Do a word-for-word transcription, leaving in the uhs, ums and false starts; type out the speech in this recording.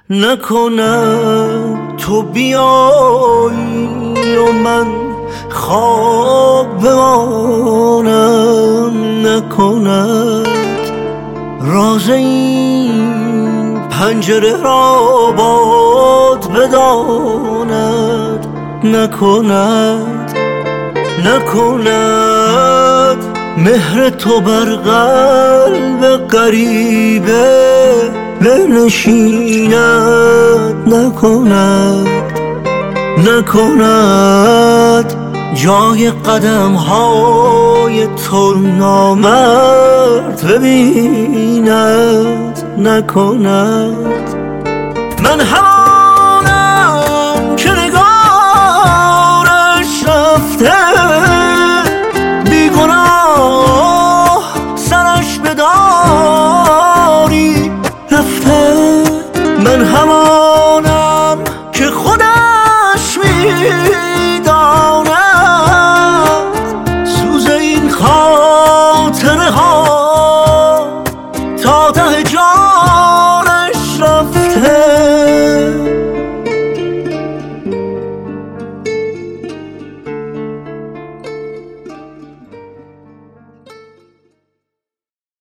نکنم تو بیایی و من خواب بمانم، نکند راز این پنجره را باد بداند، نکند نکند مهر تو بر قلب غریبه بنشیند، نکند نکند جای قدم های تو نامرد ببیند، نکند من همانم که نگارش رفته، بیگناه سرش به داری رفته. من همانم که خودش میداند سوز این خاطره ها تا ته جان